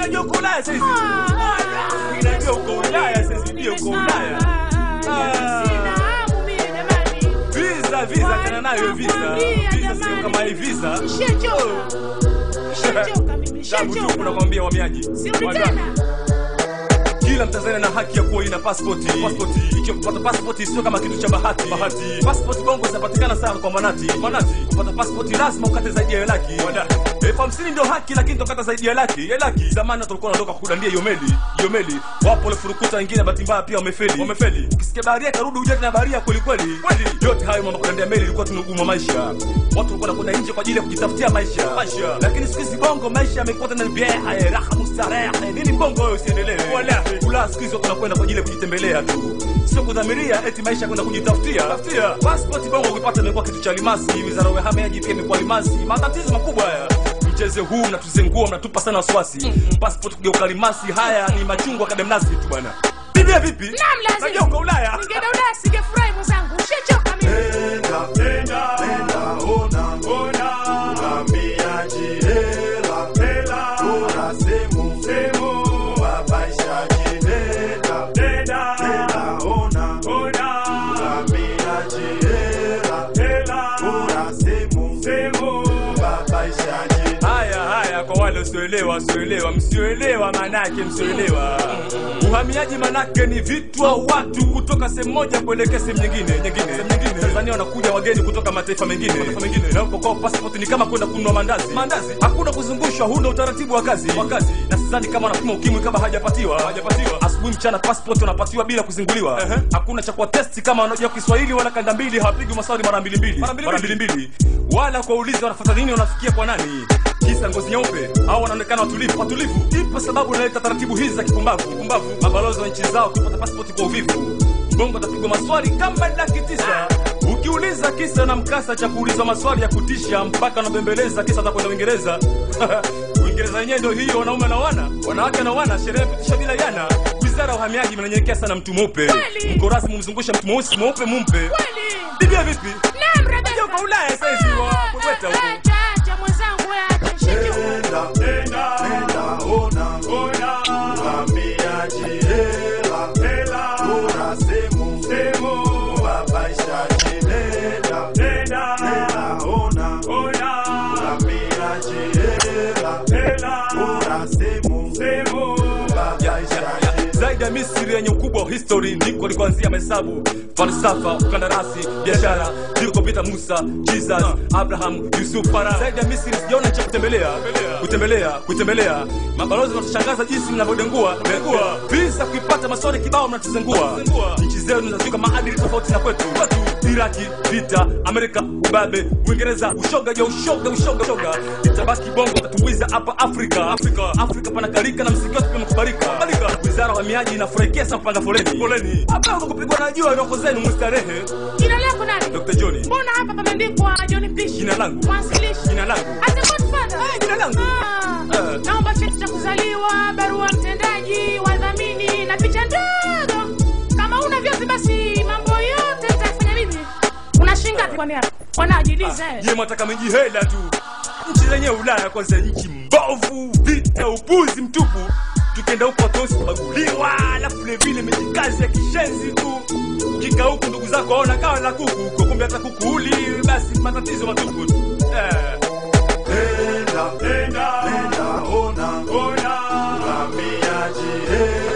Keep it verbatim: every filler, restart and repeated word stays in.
unajua uko Ulaya sasa hivi. Unajua uko Ulaya sasa hivi, ndio uko Ulaya. Sina hamu mimi jamani. Visa visa kana nayo visa. Visa sio kama hii visa. Nishachoka. Nishachoka mimi. Nishachoka. Sababu nakwambia wahamiaji. Sirudi tena. Kila Mtanzania na haki ya kuwa ina passport. Passport. Ikiwa kupata passport sio kama kitu cha bahati. Bahati. Passport bongo zinapatikana sana kwa manati. Manati. Kupata passport lazima ukate zaidi ya laki. Wada. elfu hamsini ndio haki, lakini tokata zaidi ya laki. Ya laki. Zamani tulikuwa tunatoka kudandia hiyo meli. Hiyo meli. Wapo wale furukuta wengine bahati mbaya pia wamefeli. Wamefeli. Ukisikia baharia karudi uje na baharia kweli kweli. Kweli. Yote hayo mambo kudandia meli ilikuwa tunugumu maisha. Watu walikuwa wanakwenda nje kwa ajili ya kujitafutia maisha. Maisha. Lakini siku hizi bongo maisha yamekuwa tena biha, raha, mustarehe. Nini bongo wewe usiendelee? Wallahi. Kula siku hizo tunakwenda kwa ajili ya kujitembelea tu. Sio kudhamiria eti maisha kwenda kujitafutia. Tafutia. Passport bongo ukipata imekuwa kitu cha limasi. Wizara ya uhamiaji pia imekuwa limasi. Matatizo makubwa haya. Mchezo huu mnatuzengua, mnatupa sana wasiwasi. Mm-hmm. Passport kugeuka limasi, haya ni machungwa kademnasi tu bwana. Bibi vipi? Naam lazima. Najua uko Ulaya. Ningeenda Ulaya singefurahi mwanangu. Ushachoka mimi. Nenda, nenda, nenda, ona, ona. Uhamiaji hela, hela. Ona semu, semu. Wabaishaji nenda, nenda, nenda, ona, ona. Uhamiaji hela, hela. Ona semu, semu. Wabaishaji. Haya haya kwa wale usioelewa, usioelewa, msioelewa manake msioelewa. Uhamiaji manake ni vitu au watu kutoka sehemu moja kuelekea sehemu nyingine, nyingine, sehemu nyingine. Tanzania wanakuja wageni kutoka mataifa mengine, mataifa mengine. Na uko kwa passport ni kama kwenda kununua mandazi. Mandazi. Hakuna kuzungushwa, huna utaratibu wa kazi. Wa kazi. Na sidhani kama anapima ukimwi kama hajapatiwa, hajapatiwa. Asubuhi mchana passport unapatiwa bila kuzinguliwa. Uh-huh. Hakuna cha kwa test kama wanajua Kiswahili wala kanda mbili, hawapigi maswali mara mbili mbili. Mara mbili mbili. Wala kwa ulizi wanafuata nini, wanafikia kwa nani? Kisa ngozi nyeupe au wanaonekana watulivu. Watulivu. Ipo sababu inaleta taratibu hizi za kipumbavu. Kipumbavu. Mabalozi wa nchi zao kupata passport kwa uvivu. Bongo tapigwa maswali kama laki tisa. Ukiuliza kisa na mkasa cha kuuliza maswali ya kutisha mpaka unabembeleza kisa za kwenda Uingereza. Uingereza yenyewe ndio hiyo, wanaume na wana, wanawake na wana, sherehe pitisha bila yana. Wizara ya uhamiaji mnanyenyekea sana mtu mweupe. Mko rasmi mzungusha mtu mweusi mweupe mumpe. Kweli. Bibia vipi? Naam Rebecca. Uko Ulaya sasa hivi wa kweta huko. Acha mwenzangu acha. Nenda, nenda, nenda, ona, ona. Uhamiaji hela, hela. Ona semu, semu. Wabaishaji nenda, nenda, nenda, ona, ona. Uhamiaji hela, hela. Ona semu, semu. Wabaishaji. Zaidi ya Misri yenye ukubwa wa history ndiko likuanzia mahesabu, falsafa, ukandarasi, biashara, ndiko Peter Musa, Jesus, Abraham, Yusuf Farah. Zaidi ya Misri sijaona nchi kutembelea, kutembelea, kutembelea. Mabalozi wanatushangaza jinsi mnavyodengua, dengua. Visa kuipata maswali kibao mnatuzengua. Nchi zenu zinazunguka maadili tofauti na kwetu. Watu Iraki, vita, Amerika, ubabe, Uingereza, ushoga ya ushoga, ushoga, ushoga. Itabaki bongo tatuwiza hapa Afrika. Afrika, Afrika panakalika na msingi wetu pimekubalika. Balika, wizara wa miaji inafurahikia sana kupanga foleni. Foleni. Hapa uko kupigwa na jua roko zenu mustarehe. Jina lako nani? Doctor Johnny. Mbona hapa pameandikwa Johnny Fish? Jina langu. Mwanzilishi. Jina langu. Ata godfather. Eh, jina langu. Ah. Naomba cheti cha kuzaliwa, barua mtendaji, wadhamini na picha ndogo. Kama una vyote basi mambo yote nitafanya mimi. Unashinga ngapi kwa miaka? Wanajiuliza. Yeye mtaka mji hela tu. Nchi zenye Ulaya kwanza nchi mbovu, vita, upuzi mtupu. Tukenda huko tosi kubaguliwa, alafu vile vile mijikazi ya kishenzi tu. Kika huko ndugu zako waona kawa la kuku huko, kumbe hata kuku uli, basi matatizo matupu. Eh. Nenda, nenda, nenda, ona, ona. Uhamiaji hela.